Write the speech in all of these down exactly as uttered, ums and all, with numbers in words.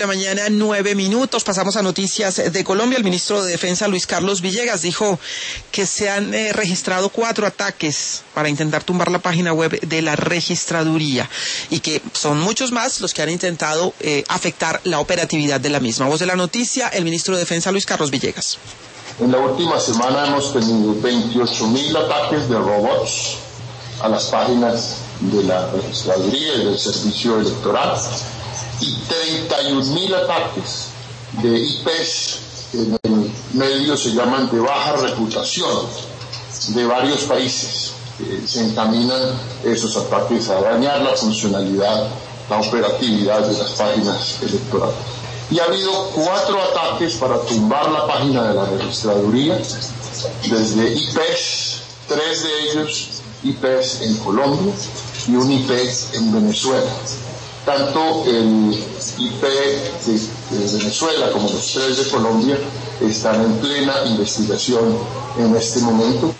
La mañana, nueve minutos, pasamos a noticias de Colombia. El ministro de Defensa, Luis Carlos Villegas, dijo que se han eh, registrado cuatro ataques para intentar tumbar la página web de la registraduría y que son muchos más los que han intentado eh, afectar la operatividad de la misma. Voz de la noticia, el ministro de Defensa, Luis Carlos Villegas. En la última semana hemos tenido veintiocho mil ataques de robots a las páginas de la registraduría y del servicio electoral, y treinta y un mil ataques de I Pes que en el medio se llaman de baja reputación de varios países. Eh, se encaminan esos ataques a dañar la funcionalidad, la operatividad de las páginas electorales. Y ha habido cuatro ataques para tumbar la página de la registraduría, desde I Pes, tres de ellos I Pes en Colombia y un I P en Venezuela. Tanto el I P de, de Venezuela como los tres de Colombia están en plena investigación en este momento.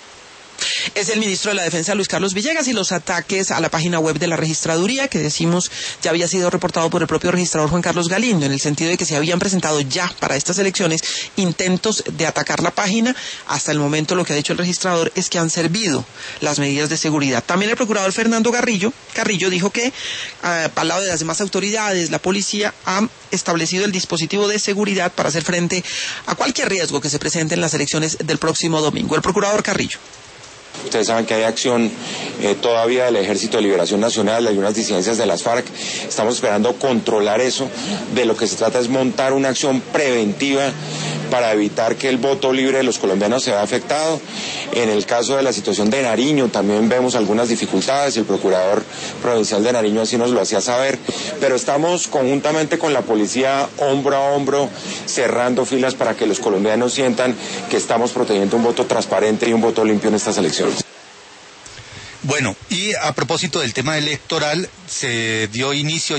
Es el ministro de la Defensa, Luis Carlos Villegas, y los ataques a la página web de la registraduría, que decimos ya había sido reportado por el propio registrador Juan Carlos Galindo, en el sentido de que se habían presentado ya para estas elecciones intentos de atacar la página. Hasta el momento lo que ha dicho el registrador es que han servido las medidas de seguridad. También el procurador Fernando Carrillo, Carrillo dijo que, uh, al lado de las demás autoridades, la policía ha establecido el dispositivo de seguridad para hacer frente a cualquier riesgo que se presente en las elecciones del próximo domingo. El procurador Carrillo. Ustedes saben que hay acción eh, todavía del Ejército de Liberación Nacional, hay unas disidencias de las FARC. Estamos esperando controlar eso. De lo que se trata es montar una acción preventiva para evitar que el voto libre de los colombianos se vea afectado. En el caso de la situación de Nariño también vemos algunas dificultades, el procurador provincial de Nariño así nos lo hacía saber, pero estamos conjuntamente con la policía hombro a hombro cerrando filas para que los colombianos sientan que estamos protegiendo un voto transparente y un voto limpio en estas elecciones. Bueno, y a propósito del tema electoral, se dio inicio